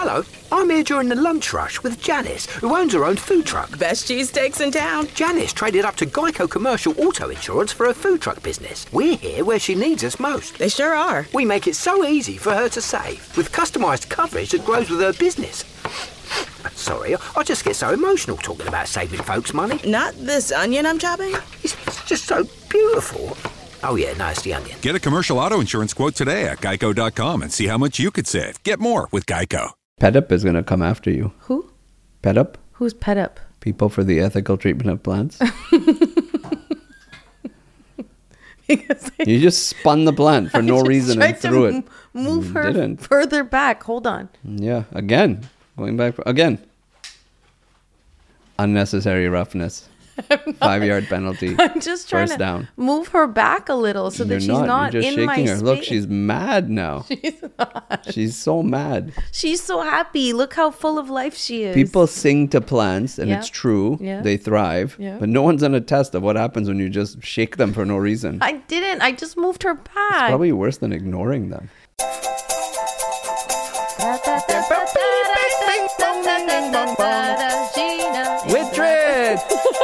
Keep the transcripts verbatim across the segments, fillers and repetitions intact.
Hello, I'm here during the lunch rush with Janice, who owns her own food truck. Best cheesesteaks in town. Janice traded up to Geico Commercial Auto Insurance for her food truck business. We're here where she needs us most. They sure are. We make it so easy for her to save, with customised coverage that grows with her business. Sorry, I just get so emotional talking about saving folks money. Not this onion I'm chopping? It's just so beautiful. Oh yeah, no, it's the onion. Get a commercial auto insurance quote today at geico dot com and see how much you could save. Get more with Geico. PetUp is going to come after you. Who? PetUp? Who's PetUp? People for the ethical treatment of plants. Because I, You just spun the plant for I no just reason tried and to threw m- it. Move You her didn't. further back. Hold on. Yeah, again. Going back. Again. Unnecessary roughness. Five-yard penalty. I'm just trying First to down. move her back a little so You're that she's not. not, You're just in my shaking her. space. Look, she's mad now. She's not. She's so mad. She's so happy. Look how full of life she is. People sing to plants, and Yeah. it's true. Yeah. They thrive. Yeah. But no one's done a test of what happens when you just shake them for no reason. I didn't. I just moved her back. Probably worse than ignoring them. With Trid!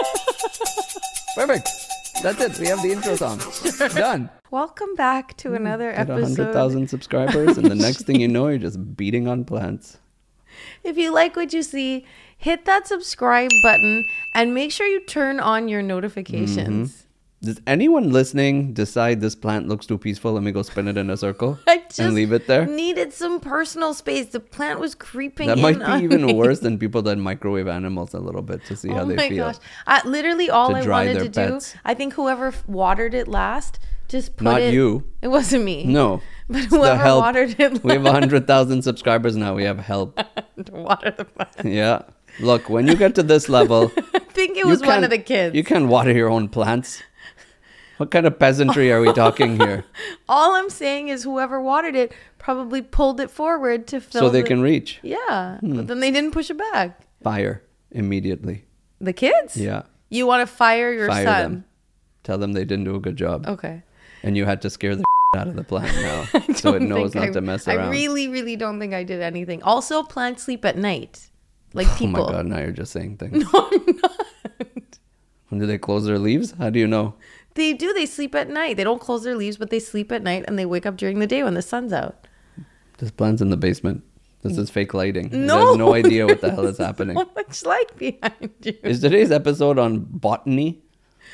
Perfect. That's it. We have the intro song. Done. Welcome back to another Get one episode. hundred thousand subscribers, and the next thing you know, you're just beating on plants. If you like what you see, hit that subscribe button and make sure you turn on your notifications. Does anyone listening decide this plant looks too peaceful? Let me go spin it in a circle I just and leave it there? needed some personal space. The plant was creeping That in might on be even me. worse than people that microwave animals a little bit to see how Oh they my feel. gosh. I, literally all To I dry wanted their to pets. do, I think whoever f- watered it last, just put Not it. you. It wasn't me. No. But It's the whoever help. watered it We have last one hundred thousand subscribers now. We have help. to water the plant. Yeah. Look, when you get to this level, I think it you was one can't- of the kids. You can't water your own plants. What kind of peasantry are we talking here? All I'm saying is whoever watered it probably pulled it forward to fill So they the- can reach. Yeah. Hmm. But then they didn't push it back. Fire immediately. The kids? Yeah. You want to fire your Fire son? them. Tell them they didn't do a good job. Okay. And you had to scare the out of the plant now. I So it don't knows think not I, to mess I around. really, really don't think I did anything. Also, plants sleep at night, like Oh people. my God, now you're just saying things. No, I'm not. When do they close their leaves? How do you know? They do. They sleep at night. They don't close their leaves, but they sleep at night and they wake up during the day when the sun's out. This plant's in the basement. This is fake lighting. It No, has no idea what the hell is happening. So much light behind you. Is today's episode on botany?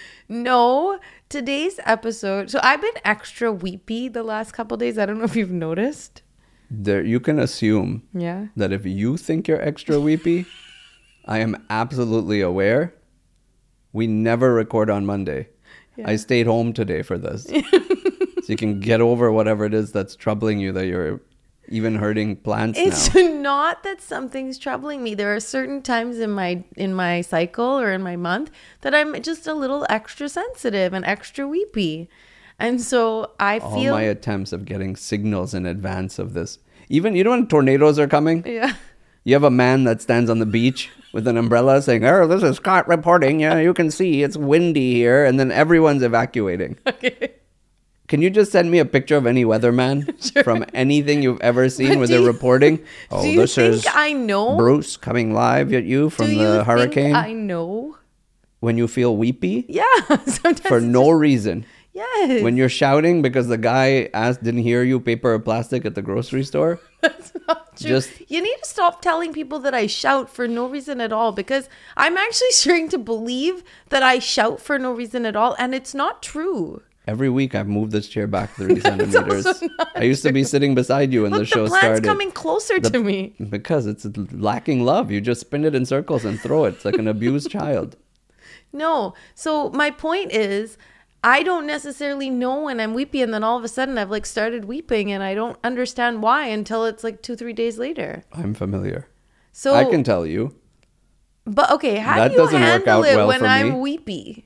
No, today's episode. So I've been extra weepy the last couple days. I don't know if you've noticed. There, you can assume Yeah. that if you think you're extra weepy, I am absolutely aware. We never record on Monday. Yeah. I stayed home today for this. So you can get over whatever it is that's troubling you, that you're even hurting plants It's now. not that something's troubling me. There are certain times in my in my cycle or in my month that I'm just a little extra sensitive and extra weepy. And so I All feel my attempts of getting signals in advance of this. Even, you know when tornadoes are coming? Yeah. You have a man that stands on the beach with an umbrella saying, "Oh, this is Scott reporting. Yeah, you can see it's windy here." And then everyone's evacuating. Okay. Can you just send me a picture of any weatherman Sure. from anything you've ever seen But where do they're you- reporting? Oh, Do you this think is I know? Bruce coming live at you from Do you the think hurricane. I know? When you feel weepy Yeah. Sometimes for it's no just- reason. Yes. When you're shouting because the guy asked, didn't hear you, paper or plastic at the grocery store. That's not true. Just- You need to stop telling people that I shout for no reason at all, because I'm actually starting to believe that I shout for no reason at all, and it's not true. Every week I've moved this chair back thirty That's centimeters. also not I used to be sitting beside you when Look, the show the plant's started. coming closer The- to me. Because it's lacking love. You just spin it in circles and throw it. It's like an abused child. No. So my point is, I don't necessarily know when I'm weepy, and then all of a sudden I've like started weeping, and I don't understand why until it's like two, three days later. I'm familiar. So I can tell you. But okay, how That do you doesn't work handle out it well when for I'm me. weepy?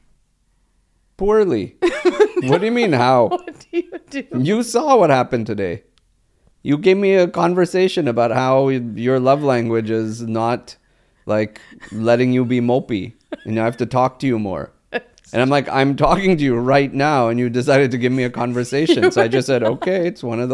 Poorly. What do you mean how? What do you do? You saw what happened today. You gave me a conversation about how your love language is not like letting you be mopey and I have to talk to you more. And I'm like, I'm talking to you right now, and you decided to give me a conversation. So I just said, okay, it's one of those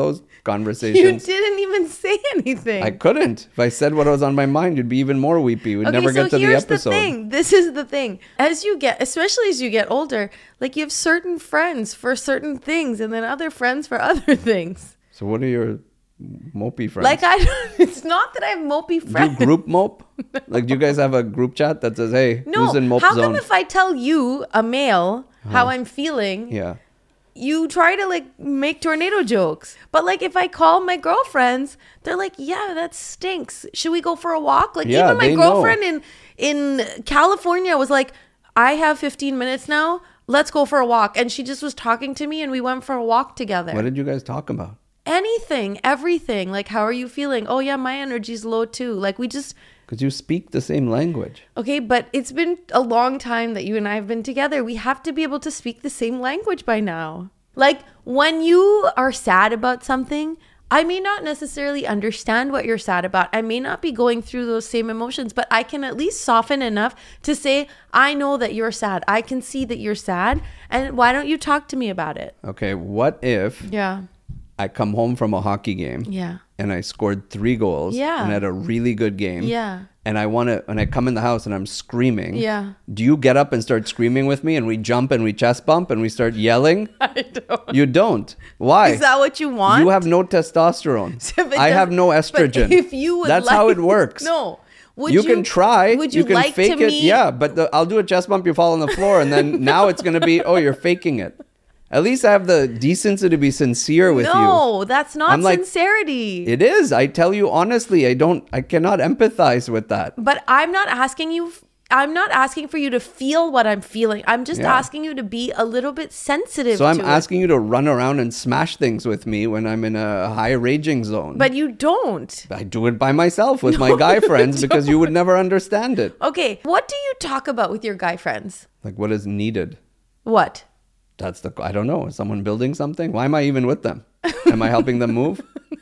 conversations. You didn't even say anything. I couldn't. If I said what was on my mind, you'd be even more weepy. We'd never get to the here's episode. The thing. This is the thing. As you get, especially as you get older, like you have certain friends for certain things, and then other friends for other things. So what are your mopey friends? Like I, don't, it's not that I have mopey Do friends. you group mope? no. Like, do you guys have a group chat that says, "Hey, No. who's in mope How zone?" come if I tell you, a male, how I'm feeling? Yeah. You try to like make tornado jokes. But like if I call my girlfriends, they're like, yeah, that stinks. Should we go for a walk? Like Yeah, even my they girlfriend know. in in California was like, I have fifteen minutes now. Let's go for a walk. And she just was talking to me and we went for a walk together. What did you guys talk about? Anything, everything. Like, how are you feeling? Oh yeah, my energy's low too. Like we just Because you speak the same language. Okay, but it's been a long time that you and I have been together. We have to be able to speak the same language by now. Like when you are sad about something, I may not necessarily understand what you're sad about. I may not be going through those same emotions, but I can at least soften enough to say, I know that you're sad. I can see that you're sad. And why don't you talk to me about it? Okay, what if Yeah. I come home from a hockey game Yeah. and I scored three goals Yeah. and had a really good game? Yeah. And I want to, and I come in the house and I'm screaming. Yeah. Do you get up and start screaming with me and we jump and we chest bump and we start yelling? I don't. You don't. Why? Is that what you want? You have no testosterone. So if it I have doesn't- no but estrogen. if you would That's like, how it works. No. Would you, can try. Would you, can like fake to it. meet? Yeah, but the, I'll do a chest bump. You fall on the floor, and then now it's going to be, oh, you're faking it. At least I have the decency to be sincere with you. No, that's not I'm like, sincerity. It is. I tell you honestly, I don't, I cannot empathize with that. But I'm not asking you, I'm not asking for you to feel what I'm feeling. I'm just Yeah. asking you to be a little bit sensitive So I'm to it. asking you to run around and smash things with me when I'm in a high raging zone. But you don't. I do it by myself with my guy friends because you would never understand it. Okay, what do you talk about with your guy friends? Like what is needed? What? That's the, I don't know. Is someone building something? Why am I even with them? Am I helping them move?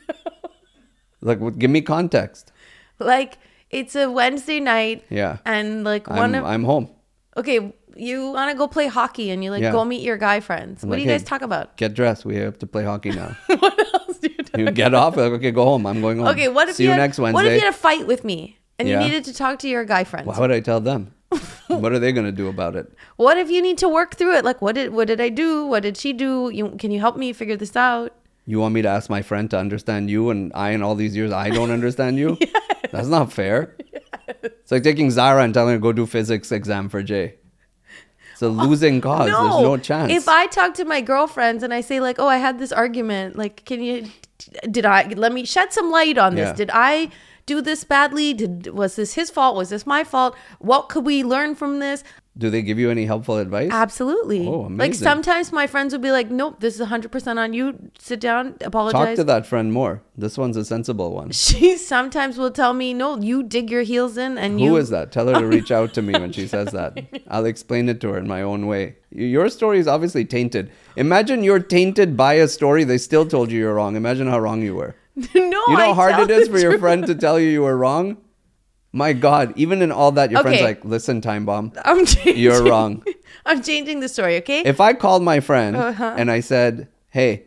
Like, what- give me context. Like, it's a Wednesday night. Yeah. And like I'm, one of, I'm home. okay, you want to go play hockey and you like Yeah. go meet your guy friends. I'm What like, do you guys "Hey, talk about? Get dressed. We have to play hockey now. What else do you talk You get off. Like, okay, go home. I'm going home. Okay, what if See you you had, next Wednesday. What if you had a fight with me and Yeah. you needed to talk to your guy friends? Why would I tell them? What are they going to do about it? What if you need to work through it? Like, what did what did I do? What did she do? You can you help me figure this out? You want me to ask my friend to understand you, and I, in all these years, I don't understand you? Yes. That's not fair. Yes. It's like taking Zara and telling her to go do physics exam for Jay. It's a losing cause. No, There's no chance. If I talk to my girlfriends and I say like, "Oh, I had this argument. Like, can you? Did I? Let me shed some light on this. Yeah. Did I do this badly? Did was this his fault? Was this my fault? What could we learn from this?" Do they give you any helpful advice? Absolutely. Oh, Like amazing. sometimes my friends would be like, "Nope, this is one hundred percent on you. Sit down, apologize." Talk to that friend more. This one's a sensible one. She sometimes will tell me, "No, you dig your heels in and you." Who is that? Tell her to reach out to me when she says that. I'll explain it to her in my own way. Your story is obviously tainted. Imagine you're tainted by a story they still told you you're wrong. Imagine how wrong you were. No, You know I how hard tell it is the for your truth. friend to tell you you were wrong? My God, even in all that, your friend's Okay. like, listen, time bomb. I'm changing. You're wrong. I'm changing the story, okay? If I called my friend Uh-huh. and I said, hey,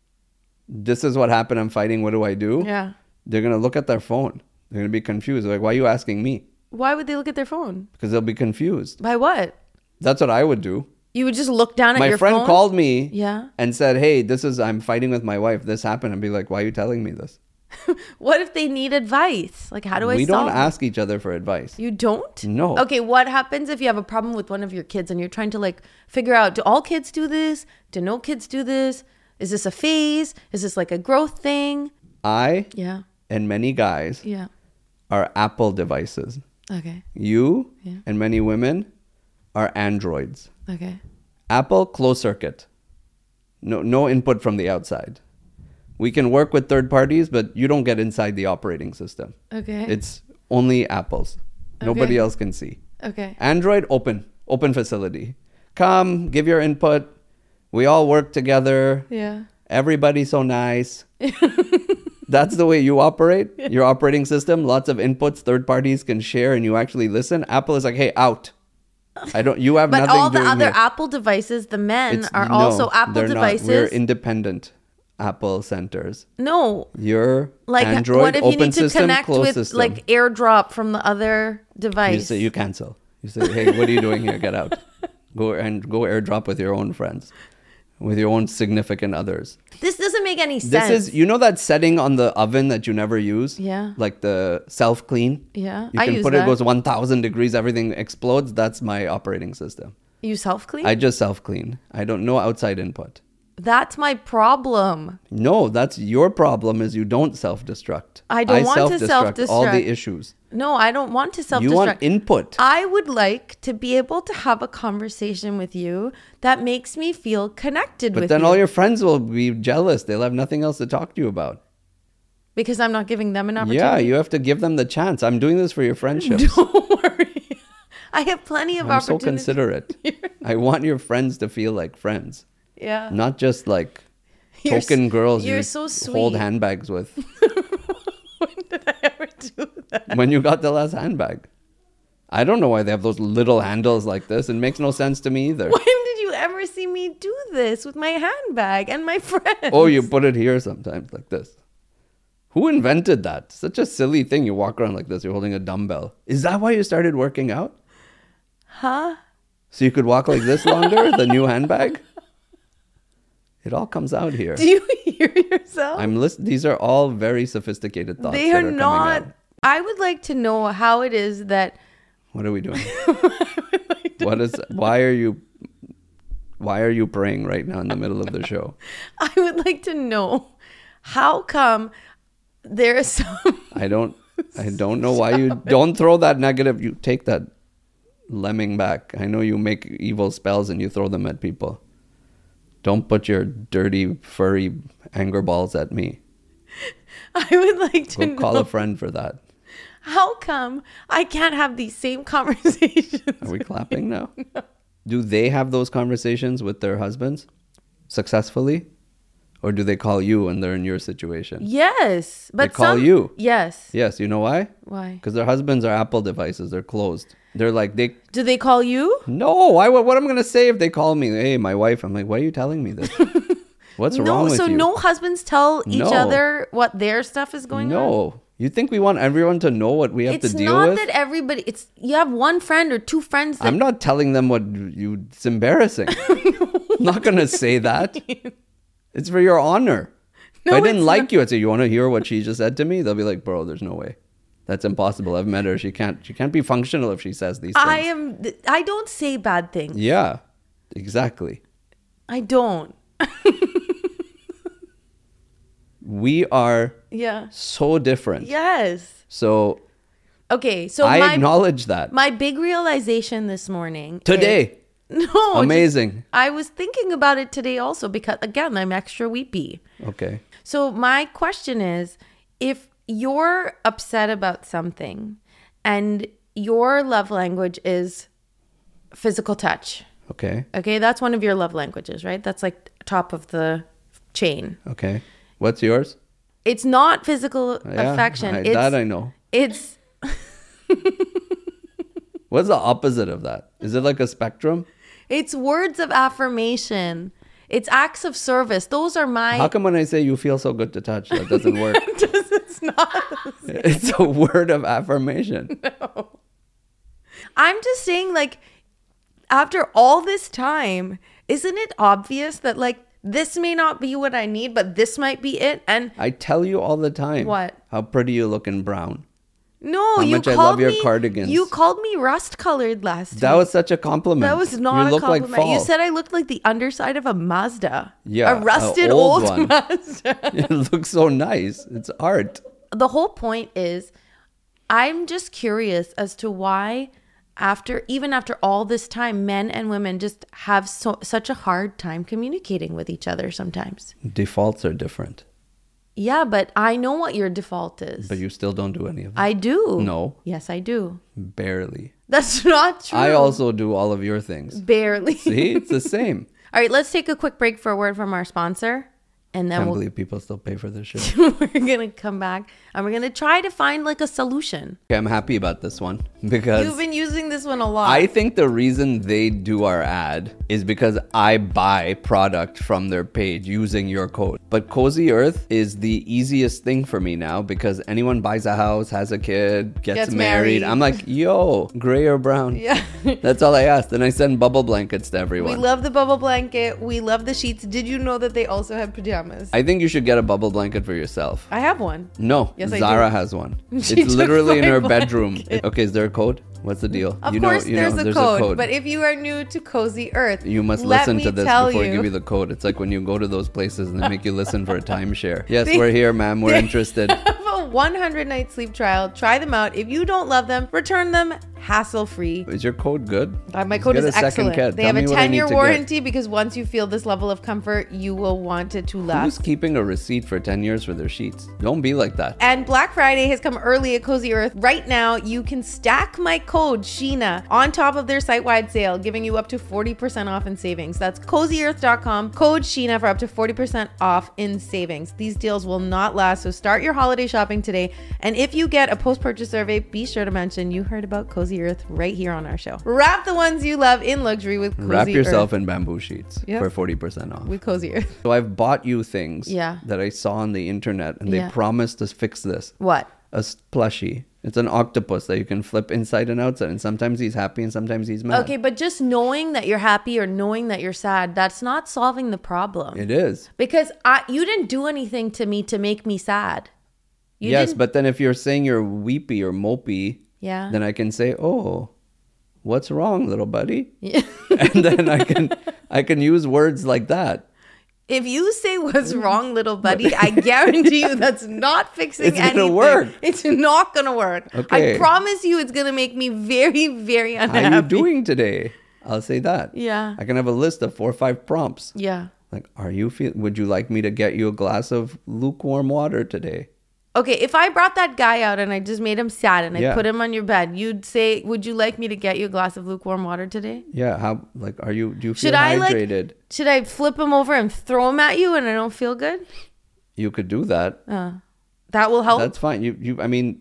this is what happened, I'm fighting, what do I do? Yeah. They're going to look at their phone. They're going to be confused. They're like, why are you asking me? Why would they look at their phone? Because they'll be confused. By what? That's what I would do. You would just look down at My your friend phone? called me Yeah. and said, hey, this is, I'm fighting with my wife. This happened. I'd be like, why are you telling me this? What if they need advice? Like, how do I we solve don't ask each other for advice. You don't? No. Okay, what happens if you have a problem with one of your kids and you're trying to like figure out, do all kids do this? Do no kids do this? Is this a phase? Is this like a growth thing? I Yeah. and many guys Yeah. are Apple devices. Okay. You Yeah. and many women are Androids. Okay. Apple, closed circuit. No, no input from the outside. We can work with third parties, but you don't get inside the operating system. Okay. It's only Apple's. Nobody Okay. else can see. Okay. Android, open. Open facility. Come, give your input. We all work together. Yeah. Everybody's so nice. That's the way you operate. Your operating system, lots of inputs third parties can share and you actually listen. Apple is like, hey, out. I don't, you have But nothing all the doing other here. Apple devices, the men It's- are no, also Apple they're devices. Not. We're independent. Apple centers. No. Your Like, Android what if you open need to system, connect closed with system. like AirDrop from the other device? You say you cancel. You say, hey, what are you doing here? Get out. Go and go AirDrop with your own friends, with your own significant others. This doesn't make any sense. This is, you know, that setting on the oven that you never use. Yeah. Like the self clean. Yeah, You I can use put it, that. it goes one thousand degrees, everything explodes. That's my operating system. You self clean? I just self clean. I don't know outside input. That's my problem. No, that's your problem. Is you don't self destruct. I don't want to self-destruct all self-destruct. the issues. No, I don't want to self You destruct. want input. I would like to be able to have a conversation with you that makes me feel connected But with then you. all your friends will be jealous. They'll have nothing else to talk to you about. Because I'm not giving them an opportunity. Yeah, you have to give them the chance. I'm doing this for your friendships. Don't worry. I have plenty of I'm so opportunities. considerate. I want your friends to feel like friends, Yeah. not just like You're s- token girls you're you so sweet. hold handbags with. When did I ever do that? When you got the last handbag. I don't know why they have those little handles like this. It makes no sense to me either. When did you ever see me do this with my handbag and my friends? Oh, you put it here sometimes like this. Who invented that? Such a silly thing. You walk around like this. You're holding a dumbbell. Is that why you started working out? Huh? So you could walk like this longer? The new handbag? It all comes out here. Do you hear yourself? I'm list- These are all very sophisticated thoughts. they that are coming not. out. I would like to know how it is that What are we doing? What is? Why are you? Why are you praying right now in the middle of the show? I would like to know how come there is some I don't. I don't know why you don't throw that negative. You take that lemming back. I know you make evil spells and you throw them at people. Don't put your dirty, furry anger balls at me. I would like to Go know call a friend for that. how come I can't have these same conversations. Are we clapping now? No. Do they have those conversations with their husbands successfully? Or do they call you when they're in your situation? Yes, but call some- you? Yes. Yes, you know why? Why? Because their husbands are Apple devices. They're closed. They're like, they... Do they call you? No, why, what am I going to say if they call me? Hey, my wife. I'm like, why are you telling me this? What's no, wrong with so you? no husbands tell each No. other what their stuff is going on? No. You think we want everyone to know what we have It's to deal not with? that everybody, it's, you have one friend or two friends that I'm not telling them what you... It's embarrassing. I'm not going to say that. It's for your honor. No, if I didn't it's like not. you, I'd say, you want to hear what she just said to me? They'll be like, bro, there's no way. That's impossible. I've met her. She can't She can't be functional if she says these things. I am, I don't say bad things. Yeah, exactly. I don't. We are Yeah. so different. Yes. So Okay, so I my, acknowledge that. my big realization this morning. is- Today. no. Amazing. just- I was thinking about it today also because, again, I'm extra weepy. Okay. So my question is, if you're upset about something and your love language is physical touch, Okay. okay, that's one of your love languages, right? That's like top of the chain. Okay. What's yours? It's not physical Yeah, affection. I- it's, that I know. It's What's the opposite of that? Is it like a spectrum? it's words of affirmation. It's acts of service. Those are my. How come when I say you feel so good to touch, that doesn't work? it's not. It's a word of affirmation. I'm just saying, like, after all this time, isn't it obvious that, like, this may not be what I need, but this might be it? And I tell you all the time. What? How pretty you look in brown. no, How you much I called love your me, cardigans. You called me rust colored last That week. was such a compliment. That was not you a look compliment. Like fall. You said I looked like the underside of a Mazda. Yeah, a a rusted old old, one. Mazda. It looks so nice. It's art. The whole point is, I'm just curious as to why, after even after all this time, men and women just have so, such a hard time communicating with each other sometimes. Defaults are different, Yeah, but I know what your default is. but you still don't do any of them. I do. No. Yes, I do. Barely. That's not true. I also do all of your things. barely. See, it's the same. All right, let's take a quick break for a word from our sponsor, And I then can't we'll, believe people still pay for this shit. we're going to come back and we're going to try to find like a solution. Okay, I'm happy about this one because You've been using this one a lot. I think the reason they do our ad is because I buy product from their page using your code. But Cozy Earth is the easiest thing for me now because anyone buys a house, has a kid, gets, Gets married. married. I'm like, yo, gray or brown? Yeah. That's all I asked. And I send bubble blankets to everyone. We love the bubble blanket. We love the sheets. Did you know that they also have pajamas? I think you should get a bubble blanket for yourself. I have one. No, Yes, I Zara do. has one. She It's took literally in my her bedroom. blanket. Okay, is there a code? What's the deal? Of you know, course, you there's, know, a, there's code, a code. But if you are new to Cozy Earth, You must let listen me to this tell before I you, give you the code. It's like when you go to those places and they make you listen for a timeshare. Yes, They- we're here, ma'am. We're interested. have a one hundred night sleep trial. Try them out. If you don't love them, return them hassle free. Is your code good? Uh, my Just code get is a second excellent. kid. They Tell have a me what I ten need year to get. warranty because once you feel this level of comfort, you will want it to Who's last. keeping a receipt for ten years for their sheets? Don't be like that. And Black Friday has come early at Cozy Earth. Right now, you can stack my code Sheena on top of their site-wide sale, giving you up to forty percent off in savings. That's cozy earth dot com, code Sheena for up to forty percent off in savings. These deals will not last, so start your holiday shopping today. And if you get a post-purchase survey, be sure to mention you heard about Cozy Earth right here on our show. Wrap the ones you love in luxury with Cozy Wrap yourself Earth. in bamboo sheets Yep. for forty percent off. With Cozy Earth. So I've bought you things Yeah. that I saw on the internet and Yeah. they promised to fix this. What? A s- plushie. It's an octopus that you can flip inside and outside. And sometimes he's happy and sometimes he's mad. Okay, but just knowing that you're happy or knowing that you're sad, that's not solving the problem. It is. Because I, you didn't do anything to me to make me sad. You yes, didn't- but then if you're saying you're weepy or mopey, Yeah. then I can say, "Oh, what's wrong, little buddy?" Yeah. And then I can I can use words like that. If you say what's wrong, little buddy, I guarantee you that's not fixing It's gonna anything. work. It's not gonna work. Okay. I promise you, it's gonna make me very, very unhappy. How you doing today? I'll say that. Yeah. I can have a list of four or five prompts. Yeah. Like, are you feel? Would you like me to get you a glass of lukewarm water today? Okay, if I brought that guy out and I just made him sad and I Yeah. put him on your bed, you'd say, "Would you like me to get you a glass of lukewarm water today?" Yeah. How? Like, are you? Do you feel Should I like? hydrated? Should I flip him over and throw him at you and I don't feel good? You could do that. Uh, that will help. That's fine. You. You. I mean,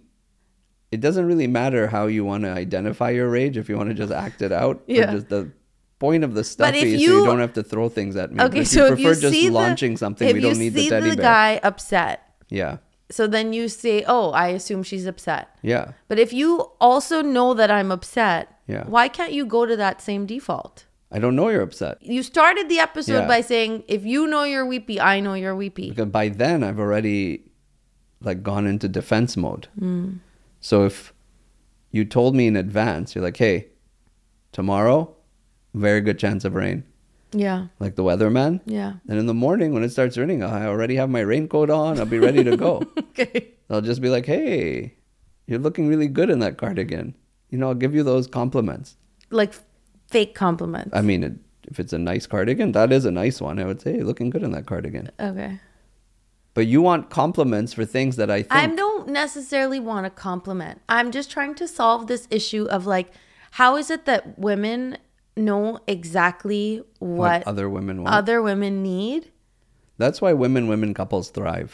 it doesn't really matter how you want to identify your rage. If you want to just act it out. But Yeah. just the point of the stuff But if is so you- you don't have to throw things at me. But Okay, if so you if prefer you just see launching the, something, if we you don't need the see teddy the bear. guy upset, Yeah. so then you say, "Oh, I assume she's upset." Yeah. But if you also know that I'm upset, Yeah. why can't you go to that same default? I don't know you're upset. You started the episode Yeah. by saying, "If you know you're weepy, I know you're weepy." Because by then I've already like gone into defense mode. Hmm. So if you told me in advance, you're like, hey, tomorrow, very good chance of rain. Yeah, Like the weatherman. yeah. And in the morning when it starts raining, I already have my raincoat on. I'll be ready to go. Okay. I'll just be like, hey, you're looking really good in that cardigan. You know, I'll give you those compliments. Like fake compliments. I mean, it, if it's a nice cardigan, that is a nice one. I would say, hey, looking good in that cardigan. Okay. But you want compliments for things that I think. I don't necessarily want a compliment. I'm just trying to solve this issue of like, how is it that women know exactly what, what other women want. other women need? That's why women women couples thrive.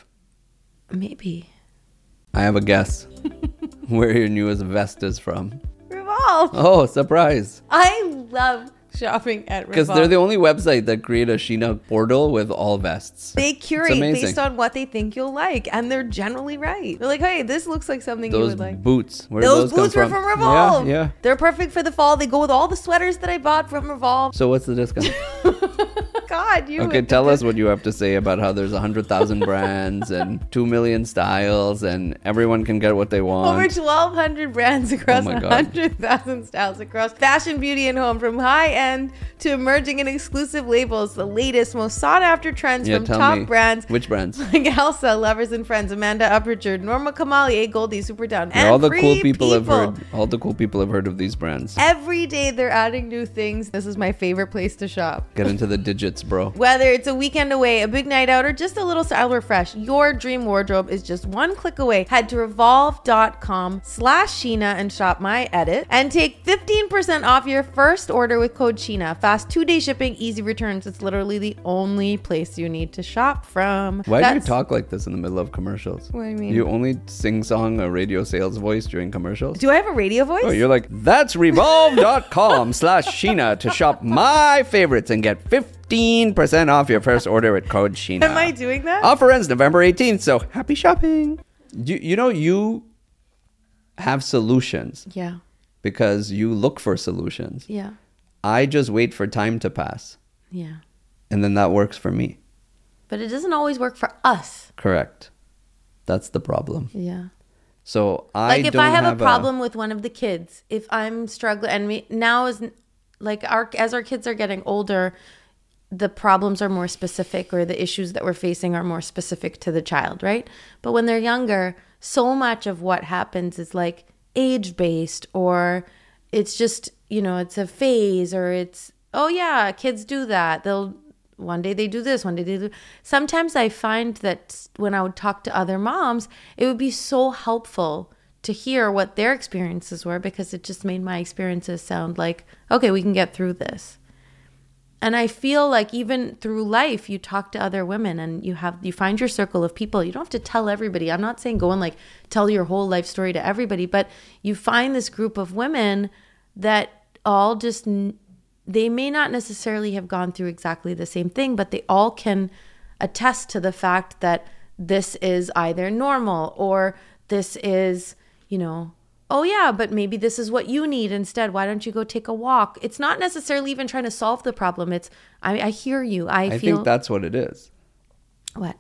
Maybe. I have a guess where your newest vest is from. Revolve. Oh, surprise. I love shopping at Because Revolve. they're the only website that create a Sheena portal with all vests. They It's curate amazing. based on what they think you'll like, and they're generally right. They're like, hey, this looks like something you Those would like. boots. Where do Those, those boots come were from Revolve. Yeah, yeah. They're perfect for the fall. They go with all the sweaters that I bought from Revolve. So what's the discount? God, you. Okay, would- tell us what you have to say about how there's one hundred thousand brands and two million styles and everyone can get what they want. Over twelve hundred brands across Oh my God. one hundred thousand styles across fashion, beauty, and home, from high end to emerging and exclusive labels. The latest, most sought after trends Yeah, from tell top me. brands Which brands? like Elsa, Lovers and Friends, Amanda Uprichard, Norma Kamali, A. Goldie, Superdown, Yeah, and all the Free cool people, have People. heard. All the cool people have heard of these brands. Every day they're adding new things. This is my favorite place to shop. Get into the digits. outfits, bro. Whether it's a weekend away, a big night out, or just a little style refresh, your dream wardrobe is just one click away. Head to revolve.com slash Sheena and shop my edit and take fifteen percent off your first order with code Sheena. Fast two-day shipping, easy returns. It's literally the only place you need to shop from. Why That's- do you talk like this in the middle of commercials? What do you mean? You only sing-song a radio sales voice during commercials? Do I have a radio voice? Oh, you're like, that's revolve.com slash Sheena to shop my favorites and get fifteen percent off your first order with code Sheena. Am I doing that? Offer ends November eighteenth, so happy shopping. You, you know, you have solutions Yeah. because you look for solutions. Yeah. I just wait for time to pass, Yeah. and then that works for me. But it doesn't always work for us. Correct. That's the problem. Yeah. So I Like if don't I have, have a problem with one of the kids, if I'm struggling, and we, now is like our as our kids are getting older, the problems are more specific, or the issues that we're facing are more specific to the child, right? But when they're younger, so much of what happens is like age based, or it's just, you know, it's a phase, or it's, oh yeah, kids do that. They'll one day they do this, one day they do. Sometimes I find that when I would talk to other moms, it would be so helpful to hear what their experiences were, because it just made my experiences sound like, okay, we can get through this. And I feel like even through life, you talk to other women and you have, you find your circle of people. You don't have to tell everybody. I'm not saying go and like tell your whole life story to everybody, but you find this group of women that all just, they may not necessarily have gone through exactly the same thing, but they all can attest to the fact that this is either normal, or this is, you know, oh yeah, but maybe this is what you need instead. Why don't you go take a walk? It's not necessarily even trying to solve the problem. It's, I, I hear you. I, I feel. think that's what it is. What?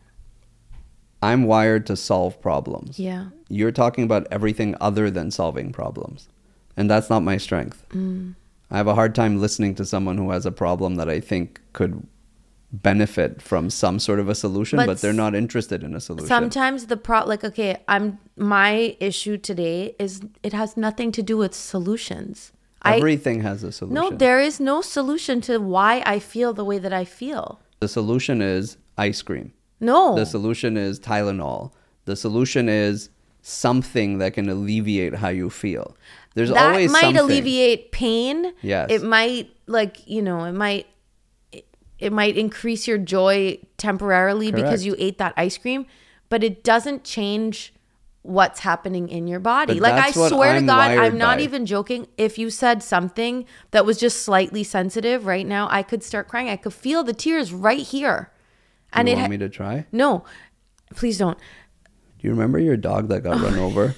I'm wired to solve problems. Yeah. You're talking about everything other than solving problems. And that's not my strength. Mm. I have a hard time listening to someone who has a problem that I think could benefit from some sort of a solution, but, But they're not interested in a solution. Sometimes the pro, like, okay, I'm, my issue today is it has nothing to do with solutions. I, Everything has a solution. no, there is no solution to why I feel the way that I feel. The solution is ice cream. No. The solution is Tylenol. The solution is something that can alleviate how you feel. There's that always might something. alleviate pain. Yes. It might, like, you know, it might it, it might increase your joy temporarily Correct. because you ate that ice cream, but it doesn't change what's happening in your body. But Like, I that's what swear I'm to God, wired I'm not by. even joking. If you said something that was just slightly sensitive right now, I could start crying. I could feel the tears right here. And you it want ha- me to try? No, please don't. Do you remember your dog that got run over?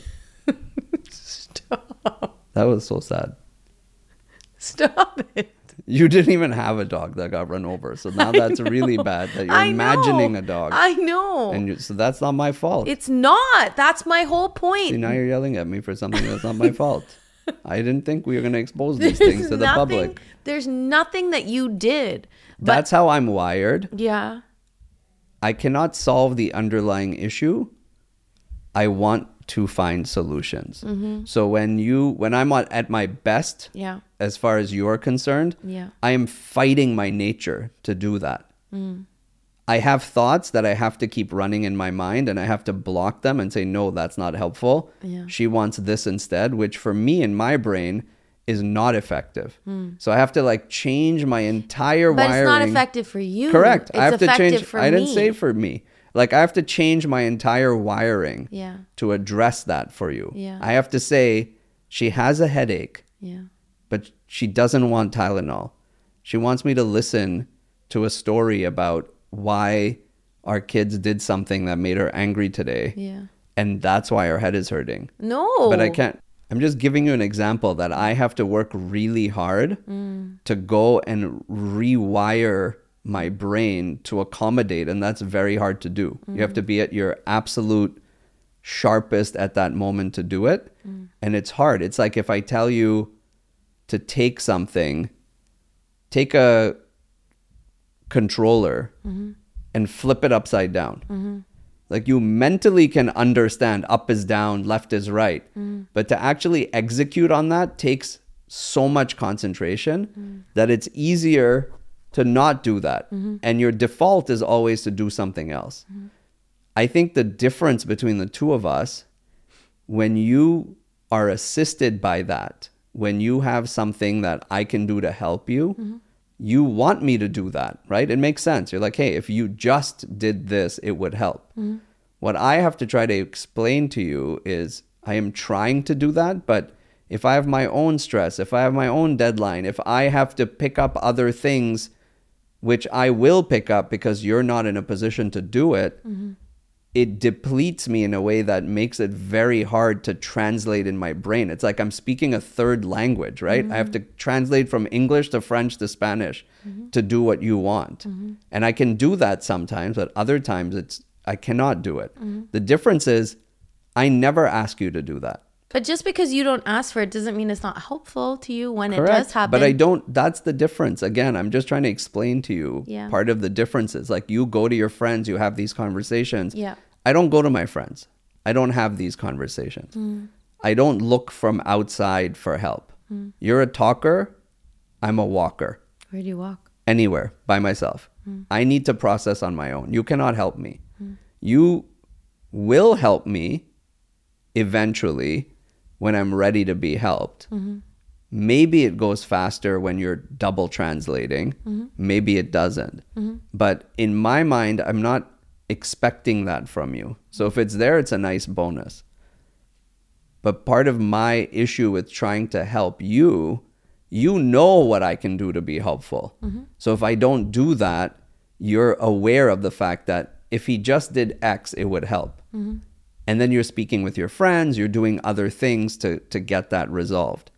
Stop. That was so sad. Stop it. You didn't even have a dog that got run over. So now that's really bad that you're I imagining know. a dog. I know. And you, so that's not my fault. It's not. That's my whole point. See, now you're yelling at me for something that's not my fault. I didn't think we were going to expose these There's things to the nothing- public. There's nothing that you did. But That's how I'm wired. yeah. I cannot solve the underlying issue. I want to find solutions. Mm-hmm. So when you, when I'm at, at my best, Yeah. as far as you're concerned, Yeah. I am fighting my nature to do that. Mm. I have thoughts that I have to keep running in my mind, and I have to block them and say, no, that's not helpful. Yeah. She wants this instead, which for me in my brain is not effective. So I have to like change my entire Hmm. But wiring. it's not effective for you. Correct. It's I have to effective change. for I didn't me. say for me. Like I have to change my entire wiring Yeah. to address that for you. Yeah. I have to say she has a headache, Yeah. but she doesn't want Tylenol. She wants me to listen to a story about why our kids did something that made her angry today. Yeah. And that's why her head is hurting. No. But I can't. I'm just giving you an example that I have to work really hard Mm. to go and rewire my brain to accommodate. And that's very hard to do. You have to be at your absolute sharpest at that moment to do it. Mm. And it's hard. It's like if I tell you to take something, take a controller Mm-hmm. and flip it upside down. Like you mentally can understand up is down, left is right. Mm. But to actually execute on that takes so much concentration Mm. that it's easier to not do that. And your default is always to do something else. I think the difference between the two of us, when you are assisted by that, when you have something that I can do to help you, mm-hmm. you want me to do that, right? It makes sense. You're like, hey, if you just did this, it would help. Mm-hmm. What I have to try to explain to you is I am trying to do that, but if I have my own stress, if I have my own deadline, if I have to pick up other things, which I will pick up because you're not in a position to do it, mm-hmm. it depletes me in a way that makes it very hard to translate in my brain. It's like I'm speaking a third language, right? Mm-hmm. I have to translate from English to French to Spanish mm-hmm. to do what you want. Mm-hmm. And I can do that sometimes, but other times it's I cannot do it. Mm-hmm. The difference is I never ask you to do that. But just because you don't ask for it doesn't mean it's not helpful to you when Correct. It does happen. But I don't, that's the difference. Again, I'm just trying to explain to you yeah. part of the differences. Like you go to your friends, you have these conversations. Yeah. I don't go to my friends. I don't have these conversations. Mm. I don't look from outside for help. Mm. You're a talker. I'm a walker. Where do you walk? Anywhere, by myself. Mm. I need to process on my own. You cannot help me. Mm. You will help me eventually when I'm ready to be helped. Mm-hmm. Maybe it goes faster when you're double translating. Mm-hmm. Maybe it doesn't. Mm-hmm. But in my mind, I'm not expecting that from you. So if it's there, it's a nice bonus. But part of my issue with trying to help you, you know what I can do to be helpful. Mm-hmm. So if I don't do that, you're aware of the fact that if he just did X, it would help. Mm-hmm. And then you're speaking with your friends, you're doing other things to, to get that resolved.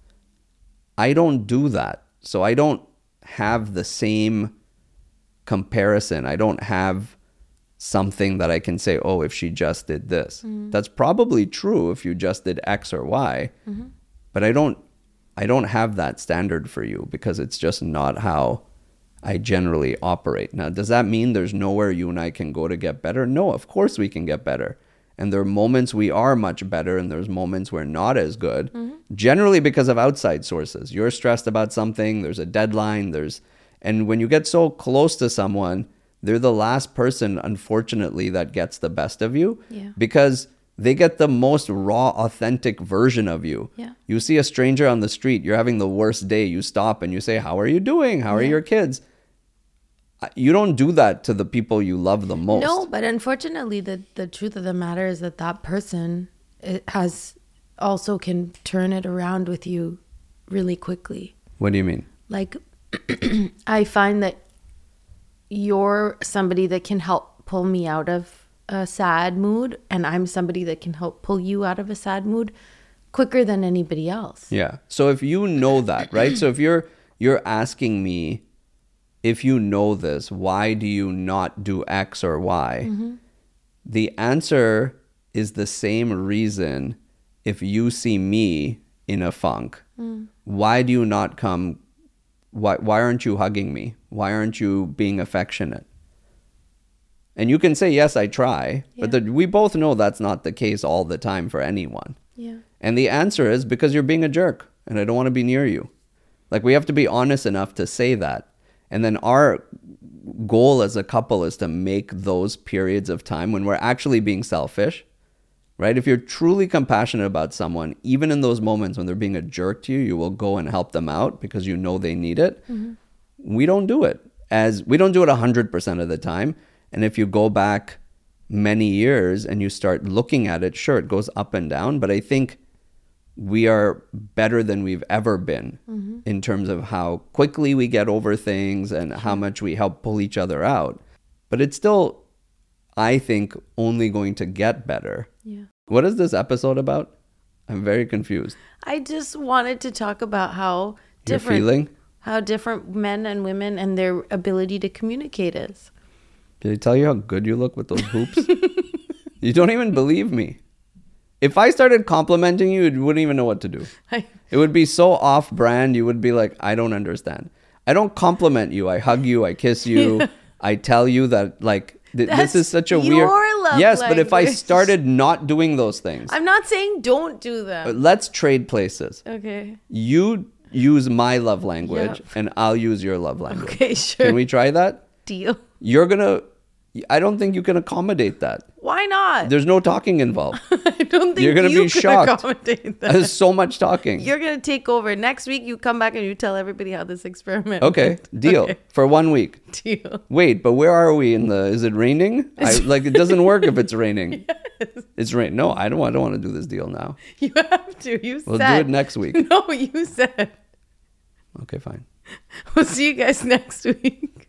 I don't do that. So I don't have the same comparison. I don't have something that I can say, oh, if she just did this. Mm-hmm. That's probably true if you just did X or Y. Mm-hmm. But I don't I don't have that standard for you because it's just not how I generally operate. Now, does that mean there's nowhere you and I can go to get better? No, of course we can get better. And there are moments we are much better and there's moments we're not as good, mm-hmm. generally because of outside sources. You're stressed about something, there's a deadline, there's, and when you get so close to someone, they're the last person, unfortunately, that gets the best of you yeah. because they get the most raw, authentic version of you. Yeah. You see a stranger on the street, you're having the worst day, you stop and you say, how are you doing? How are yeah. your kids? You don't do that to the people you love the most. No, but unfortunately, the, the truth of the matter is that that person it has also can turn it around with you really quickly. What do you mean? Like, I find that you're somebody that can help pull me out of a sad mood, and I'm somebody that can help pull you out of a sad mood quicker than anybody else. Yeah. So if you know that, right? So if you're you're asking me, if you know this, why do you not do X or Y? Mm-hmm. The answer is the same reason if you see me in a funk. Mm. Why do you not come? Why, why aren't you hugging me? Why aren't you being affectionate? And you can say, yes, I try. Yeah. But the, we both know that's not the case all the time for anyone. Yeah. And the answer is because you're being a jerk and I don't want to be near you. Like we have to be honest enough to say that. And then our goal as a couple is to make those periods of time when we're actually being selfish, right? If you're truly compassionate about someone, even in those moments when they're being a jerk to you, you will go and help them out because you know they need it. Mm-hmm. We don't do it as we don't do it one hundred percent of the time. And if you go back many years and you start looking at it, sure, it goes up and down. But I think we are better than we've ever been mm-hmm. in terms of how quickly we get over things and how much we help pull each other out. But it's still, I think, only going to get better. Yeah. What is this episode about? I'm very confused. I just wanted to talk about how different, You're feeling? how different men and women and their ability to communicate is. Did I tell you how good you look with those hoops? You don't even believe me. If I started complimenting you, you wouldn't even know what to do. I, It would be so off-brand. You would be like, I don't understand. I don't compliment you. I hug you. I kiss you. I tell you that, like, th- this is such a your weird... love Yes, but if I language. started not doing those things... I'm not saying don't do Uh, them. Let's trade places. Okay. You use my love language Yep. and I'll use your love language. Okay, sure. Can we try that? Deal. You're gonna. I don't think you can accommodate that. Why not? There's no talking involved. I don't think You're gonna you be could shocked. accommodate that. There's so much talking. You're gonna take over next week. You come back and you tell everybody how this experiment. Okay, went. deal Okay, for one week. deal. Wait, but where are we in the? Is it raining? I, like it doesn't work if it's raining. Yes. It's rain. No, I don't. I don't want to do this deal now. You have to. You We'll said. do it next week. No, you said. Okay, fine. We'll see you guys next week.